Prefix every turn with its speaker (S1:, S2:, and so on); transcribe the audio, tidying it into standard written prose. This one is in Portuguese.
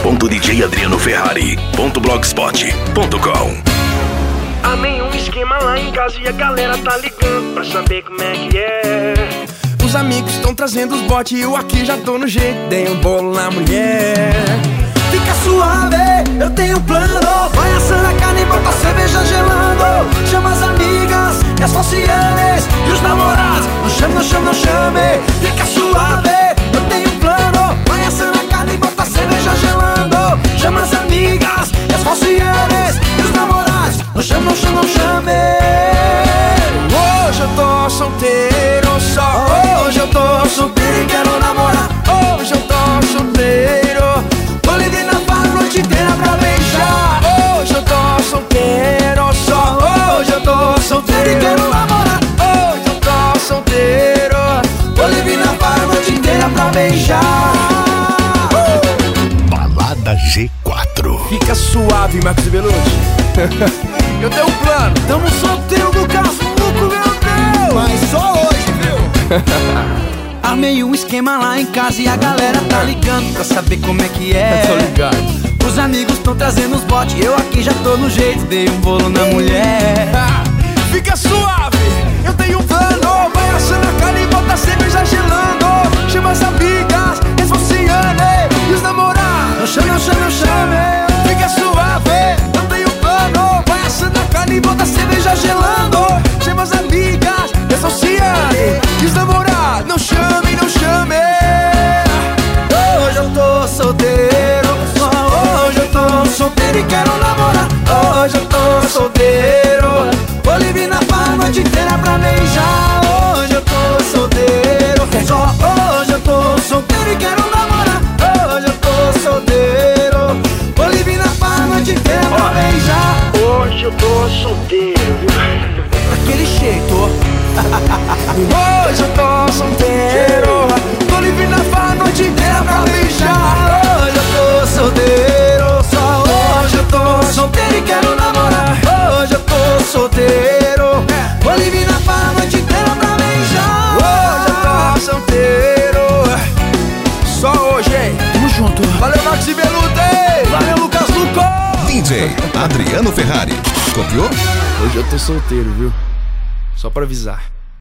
S1: www.djadrianoferrari.blogspot.com.
S2: Armei um esquema lá em casa e a galera tá ligando pra saber como é que é.
S3: Os amigos estão trazendo os botes e eu aqui já tô no jeito. Dei um bolo na mulher. Fica suave, eu tenho um plano. Vai assando a carne e bota a cerveja gelando. Chama as amigas e as falcianes e os namorados. Não chame, não chame, não chame. Fica suave, eu tenho um plano. Vai assando a carne e bota a cerveja gelando. Chama as amigas e as falcianes e os namorados. Não chame, não chame, não chame. Hoje eu tô solteiro só. Hoje eu tô solteiro e quero namorar. Hoje eu tô solteiro. Tô livre na farra a noite inteira pra beijar. Hoje eu tô solteiro só. Hoje eu tô solteiro e quero namorar. Hoje eu tô solteiro. Tô livre na farra a noite inteira pra beijar.
S1: Balada G4.
S3: Fica suave, Marcos Belucci. Eu tenho um plano. Tamo solteiro do caso louco, meu Deus.
S4: Mas só hoje, viu?
S3: Armei um esquema lá em casa e a galera tá ligando pra saber como é que é. Tô ligado. Os amigos tão trazendo os botes, eu aqui já tô no jeito. Dei um bolo na mulher. Fica suave, eu tenho um plano. Vai assando a carne e bota a cerveja gelando. Chama as amigas, as falcianes e os namorados. Não chame, não chame, não chame. Fica suave, eu tenho um plano. Vai assando a carne e bota a cerveja gelando. Chama as amigas, as falcianes e os namorados. Não chame, não chame. Hoje eu tô solteiro. Hoje eu tô solteiro e quero namorar. Hoje eu tô solteiro. Vou livre na farra a noite inteira pra beijar. Hoje eu tô solteiro. Só hoje eu tô solteiro e quero namorar. Hoje eu tô solteiro. Vou livre na farra a noite inteira pra beijar.
S2: Hoje eu tô solteiro, viu?
S3: Daquele jeito. Hoje eu tô solteiro. Tô livre na farra a noite inteira pra beijar. Hoje eu tô solteiro. Só hoje eu tô solteiro e quero namorar. Hoje eu tô solteiro. Tô livre na farra a noite inteira pra beijar. Hoje eu tô solteiro. Só hoje, hein? Tamo junto. Valeu, Max e Belude. Valeu, Lucas Luco.
S1: DJ Adriano Ferrari. Copiou?
S3: Hoje eu tô solteiro, viu? Só pra avisar.